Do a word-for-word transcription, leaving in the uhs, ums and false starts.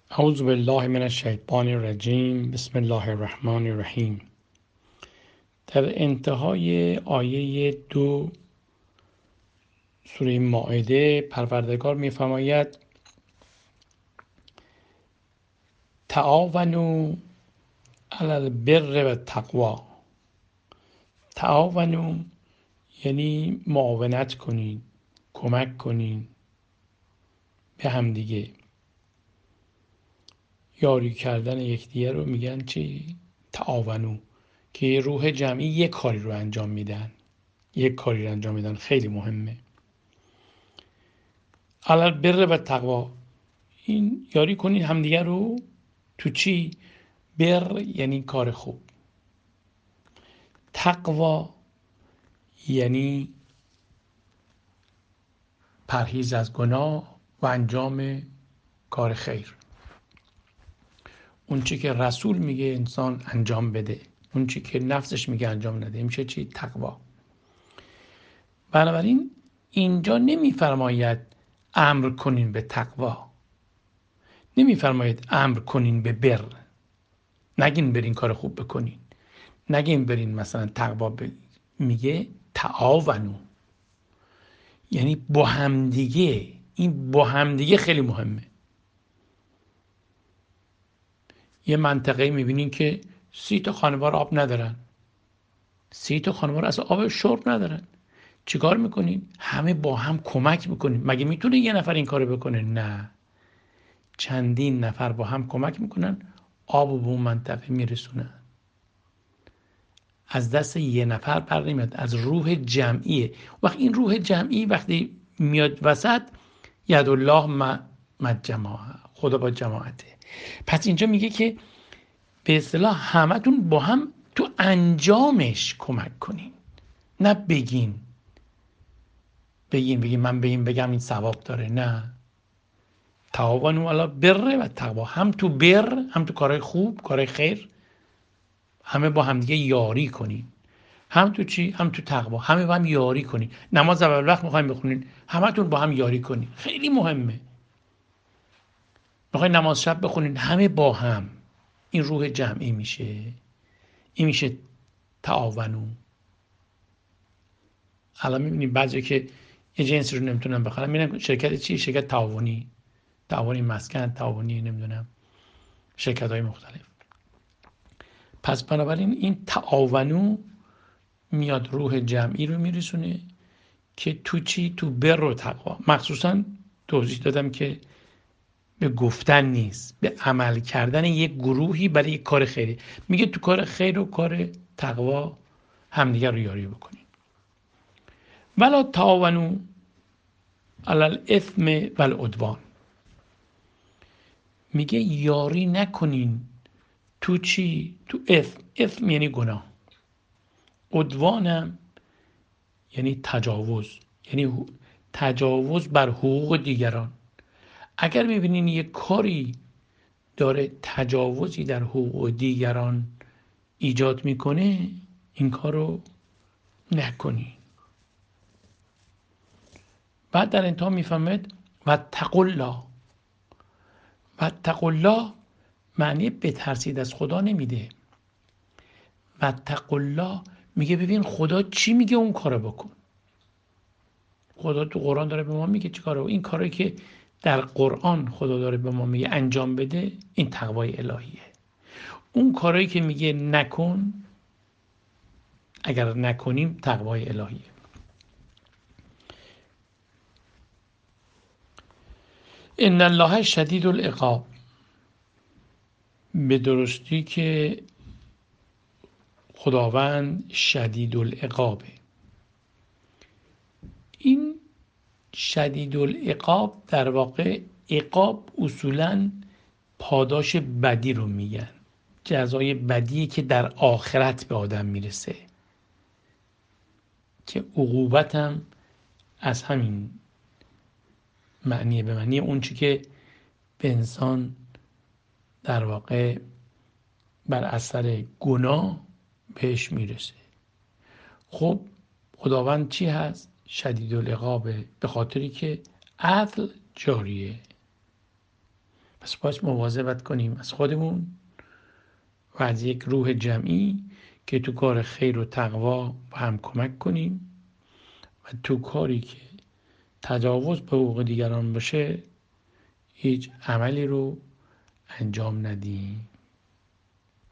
اعوذ بالله من الشیطان الرجیم. بسم الله الرحمن الرحیم. در انتهای آیه دو سوره مائده پروردگار می‌فرماید تعاونوا علی البر و التقوا. تعاونوا یعنی معاونت کنین، کمک کنین به همدیگه. یاری کردن یکدیگر رو میگن چی؟ تعاونو، که یه روح جمعی یک کاری رو انجام میدن یک کاری رو انجام میدن خیلی مهمه. علل بر و تقوا، این یاری کنین همدیگه رو تو چی؟ بر یعنی کار خوب، تقوا یعنی پرهیز از گناه و انجام کار خیر. اون چی که رسول میگه انسان انجام بده، اون چی که نفسش میگه انجام نده، میشه چی؟ تقوا. بنابراین اینجا نمیفرماید امر کنین به تقوا، نمیفرماید امر کنین به بر، نگین برین کار خوب بکنین، نگین برین مثلا تقوا ب... میگه تعاونو، یعنی با همدیگه. این با همدیگه خیلی مهمه. یه منطقه میبینین که سی تا خانوار آب ندارن، سی تا خانوار اصلا آب شرب ندارن. چیکار میکنین؟ همه با هم کمک میکنین. مگه میتونه یه نفر این کارو بکنه؟ نه، چندین نفر با هم کمک میکنن، آب به اون منطقه میرسونن. از دست یه نفر بر نمیاد، از روح جمعیه. وقتی این روح جمعی وقتی میاد وسط، ید الله مع جماعه، خدا با جماعته. پس اینجا میگه که به اصطلاح همتون با هم تو انجامش کمک کنین، نه بگین بگین بگین من به این بگم این ثواب داره. نه، تعاونوا علی البر و تقوا، هم تو بر، هم تو کارهای خوب، کارهای خیر، همه با همدیگه یاری کنین. هم تو چی؟ هم تو تقوا، همه با هم یاری کنین. نماز اول وقت میخوایم بخونین، همتون با هم یاری کنین، خیلی مهمه. میخواین نماز شب بخونین، همه با هم، این روح جمعی میشه. این میشه تعاونو. الان میبینید بعضی که یه جنسی رو نمیتونن بخرن، میرن شرکت چی؟ شرکت تعاونی، تعاونی مسکن، تعاونی نمیدونم شرکت های مختلف. پس بنابراین این تعاونو میاد روح جمعی رو میرسونه که تو چی؟ تو بر و تقوا. مخصوصا توضیح دادم که به گفتن نیست، به عمل کردن یک گروهی برای یک کار خیری. میگه تو کار خیر و کار تقوا همدیگر رو یاری بکنین. ولا تعاونوا علی الاثم والعدوان، میگه یاری نکنین تو چی؟ تو اثم. اثم یعنی گناه، عدوانم یعنی تجاوز، یعنی تجاوز بر حقوق دیگران. اگر میبینین یک کاری داره تجاوزی در حقوق دیگران ایجاد میکنه، این کارو نکنی. بعد در انتها میفهمد واتقوا الله. واتقوا الله معنی بترسید از خدا نمیده. واتقوا الله میگه ببین خدا چی میگه اون کارو بکن. خدا تو قرآن داره به ما میگه چی کارو. این کاری که در قرآن خدا داره به ما میگه انجام بده، این تقوای الهیه. اون کارایی که میگه نکن، اگر نکنیم تقوای الهیه. ان الله شدید العقاب، به درستی که خداوند شدید العقابه. این شدید العقاب در واقع، عقاب اصولاً پاداش بدی رو میگن، جزای بدی که در آخرت به آدم میرسه، که عقوبت هم از همین معنیه، به معنی اون چی که به انسان در واقع بر اثر گناه بهش میرسه. خب خداوند چی هست؟ شدید العقابه، به خاطری که عدل جاریه. پس باید مواظبت کنیم از خودمون و از یک روح جمعی که تو کار خیر و تقوا هم کمک کنیم و تو کاری که تجاوز به حقوق دیگران باشه هیچ عملی رو انجام ندیم.